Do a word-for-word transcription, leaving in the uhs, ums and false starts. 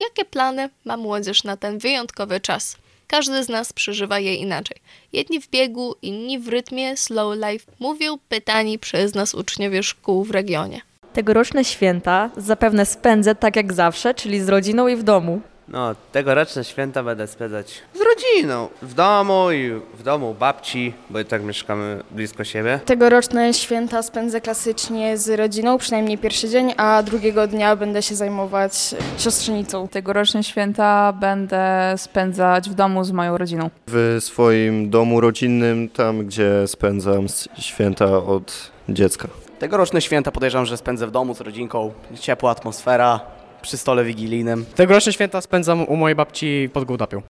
Jakie plany ma młodzież na ten wyjątkowy czas? Każdy z nas przeżywa je inaczej. Jedni w biegu, inni w rytmie slow life, mówią pytani przez nas uczniowie szkół w regionie. Tegoroczne święta zapewne spędzę tak jak zawsze, czyli z rodziną i w domu. No, tegoroczne święta będę spędzać z rodziną, w domu i w domu u babci, bo i tak mieszkamy blisko siebie. Tegoroczne święta spędzę klasycznie z rodziną, przynajmniej pierwszy dzień, a drugiego dnia będę się zajmować siostrzenicą. Tegoroczne święta będę spędzać w domu z moją rodziną. W swoim domu rodzinnym, tam gdzie spędzam święta od dziecka. Tegoroczne święta podejrzewam, że spędzę w domu z rodzinką, ciepła atmosfera, przy stole wigilijnym. Tegoroczne święta spędzam u mojej babci pod Gołdapią.